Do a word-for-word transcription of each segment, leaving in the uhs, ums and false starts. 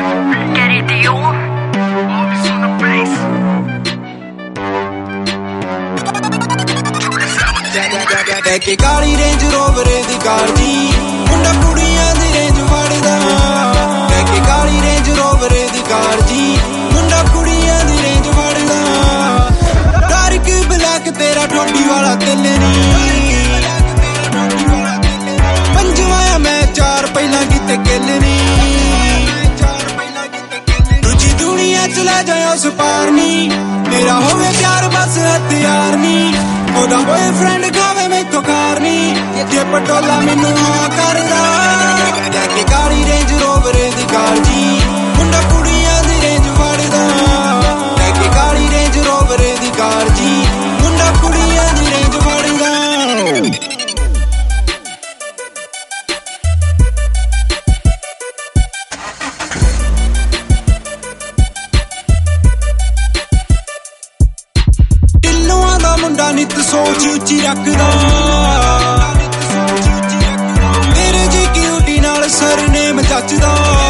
Get it, deal. Always on the bass. ਲੈ ਕੇ ਕਾਲੀ range Rover ਦੀ car ਜੀ ਮੁੰਡਾ ਕੁੜੀਆਂ ਦੀ ਰੇਂਜ ਵੜਦਾ ਲੈ ਕੇ ਕਾਲੀ ਰੇਂਜ ਰੋਵਰ ਦੀ ਕਾਰ ਜੀ ਮੁੰਡਾ ਕੁੜੀਆਂ ਦੀ ਰੇਂਜ ਵੜਦਾ ਡਾਰਕ ਬਲੈਕ ਤੇਰਾ ਠੋਡੀ ਵਾਲਾ ਤਿਲ ਨੀ ਪੰਜਵਾਂ ਮੈਂ ਚਾਰ ਪਹਿਲਾਂ ਕਿਤੇ ਕਿੱਲ ਨੀ ਦੂਜੀ ਦੁਨੀਆ ਚ ਲੈ ਜਾਏ ਉਸ ਪਾਰ ਨੀ ਮੇਰਾ ਹੋਵੇ ਪਿਆਰ ਬਸ ਹਥਿਆਰ ਨੀ ਉਹਦਾ ਬॉयਫ੍ਰੈਂਡ ਖਾਵੇ ਮੈਥੋਂ ਕਾਰ ਨੀ ਜੇ ਪਟੋਲਾ ਮੈਨੂੰ ਹਾਂ ਕਰਦਾ ਲੈ ਕੇ ਕਾਲੀ ਰੇਂਜ ਰੋਵਰ ਦੀ ਕਾਰ ਜੀ ਮੁੰਡਾ ਕੁੜੀਆਂ ਦੀ ਰੇਂਜ ਵੜਦਾ ਲੈ ਕੇ ਕਾਲੀ ਰੇਂਜ ਰੋਵਰ ਦੀ ਕਾਰ ਜੀ ਮੁੰਡਾ ਕੁੜੀਆਂ ਦੀ ਰੇਂਜ ਵੜਦਾ ਮੁੰਡਾ ਨਿਤ ਸੋਚ ਉੱਚੀ ਰੱਖਦਾ ਤੇਰੇ ਜੀ ਕਿਊਟੀ ਨਾਲ ਸਰਨੇਮ ਜੱਚਦਾ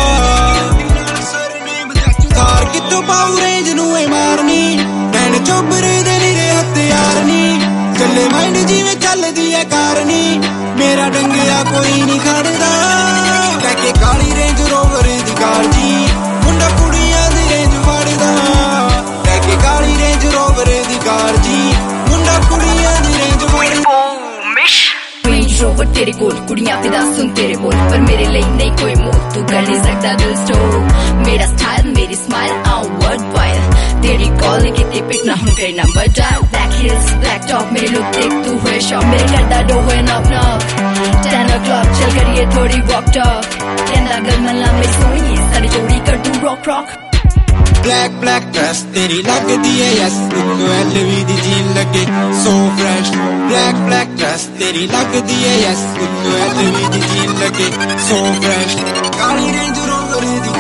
ਤਾਰ ਕਿੱਥੋਂ ਪਾਉ ਰੇਂਜ ਨੂੰ ਏ ਮਾਰਨੀ ਭੈਣ ਚੋਬਰੇ ਦੇ ਨੀਰੇ ਹਥਿਆਰ ਨੀ ਚੱਲੇ ਮਾਈਂਡ ਜਿਵੇਂ ਚੱਲਦੀ ਐ ਕਾਰ ਨੀ ਮੇਰਾ ਡੰਗਿਆ ਕੋਈ ਨਹੀਂ ਖੜਦਾ ਕਹਿ ਕੇ ਕਾਲੀ ਰੇਂਜ ਰੋਵਰ ਦੀ ਕਾਰ ਜੀ ਮੁੰਡਾ ਕੁੜੀਆਂ ਦੀ ਰੇਂਜ ਵੜਦਾ ਕਹਿ ਕੇ ਕਾਲੀ ਰੇਂਜ ਰੋਵਰ ਦੀ ਕਾਰ ਜੀ ਕੁੜੀਆਂ ਦੀ ਰੇਂਜ ਵੜਦਾ ਰੇਂਜ ਰੋਵਰ ਤੇਰੇ ਕੋਲ ਕੁੜੀਆਂ ਫਿਦਾ ਸੁਣ ਤੇਰੇ ਬੋਲ ਪਰ ਮੇਰੇ ਲਈ ਨਹੀਂ ਕੋਈ ਮੋਹ ਤੂੰ ਕਰ ਨਹੀਂ ਸਕਦਾ ਦਿਲ ਸਟੋਰ ਮੇਰਾ ਸਟਾਈਲ ਮੇਰੀ ਸਮਾਈਲ ਆਉ ਵਰਡ ਵਾਇਲ ਤੇਰੀ ਕਾਲ ਕਿਤੇ ਪਿਕ ਨਾ ਹੁਣ ਕਰੇ number dial black heels black top ਮੇਰੇ ਲੁੱਕ ਦੇਖ ਤੂੰ ਹੋਏ ਸ਼ੌਕ ਮੇਰੇ ਕਰਦਾ ਡੋ ਹੋਏ ਨੌਕ ਨੌਕ ten o'clock ਚੱਲ ਕਰੀਏ ਥੋੜੀ ਵਾਕ ਟਾਕ ਕਹਿੰਦਾ ਗੱਲ ਮੱਲਾ ਮੇਰੀ ਸੋਹਣੀ ਸਾਡੀ ਜੋੜੀ ਕਰ ਤੂੰ rock rock Black black dress तेरी लगदी है yes तू एलवी दी जीन लगे so fresh Black black dress तेरी लगदी है yes तू एलवी दी जीन लगे so fresh काली रेंज रोवर दी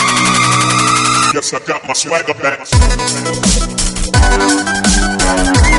Yes, I got my swagger back.